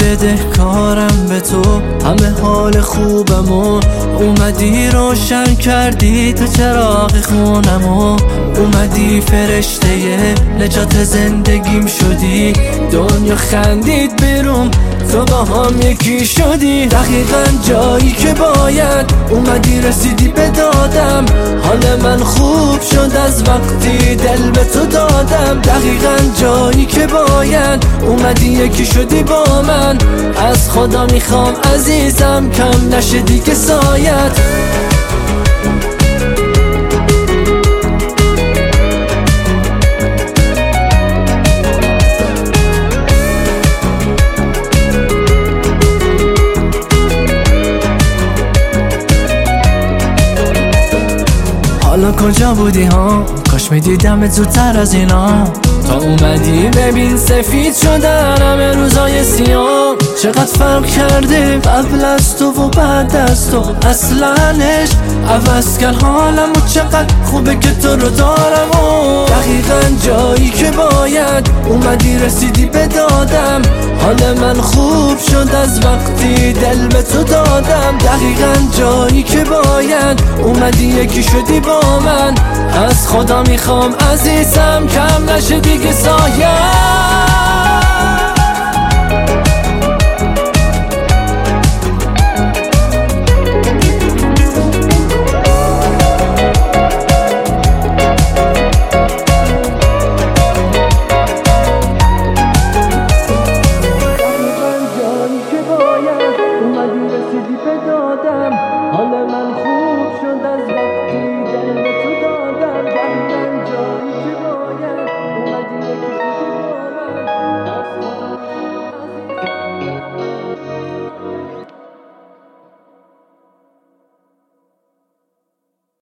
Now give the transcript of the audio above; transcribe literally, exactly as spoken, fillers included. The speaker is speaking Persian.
بدهکارم به تو، همه حال خوبمو اومدی روشن کردی تو چراغ خونمو، اومدی فرشته نجات زندگیم شدی، دنیا خندید بیرون تو با هم یکی شدی. دقیقا جایی که باید اومدی رسیدی به دادم، حال من خوب شد از وقتی دل به تو دادم. دقیقا جایی که باید اومدی یکی شدی با من، از خدا میخوام عزیزم کم نشه دیگه سایت. حالا کجا بودی ها؟ کاش میدیدمت زودتر از اینا، تا اومدی ببین سفید شدن همه روزای سیاه. چقدر فرق کرده قبل از تو و بعد از تو، اصلنش عوض کرد حالم و چقدر خوبه که تو رو دارم. و دقیقا جایی که باید اومدی رسیدی به دادم، حال من خوب شد از وقتی دل به تو دادم. دقیقا جایی که باید اومدی یکی شدی با من، از خدا میخوام عزیزم کم نشه دیگه سایه.